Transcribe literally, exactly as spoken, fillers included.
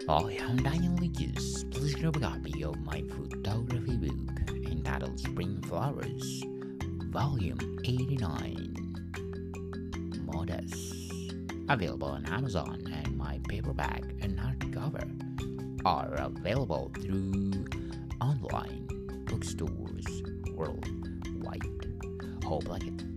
I am Daniel Legis. Please grab a copy of my photography book entitled Spring Flowers, Volume eighty-nine, Modest. Available on Amazon, and my paperback and hardcover are available through online bookstores worldwide. Hope you like it.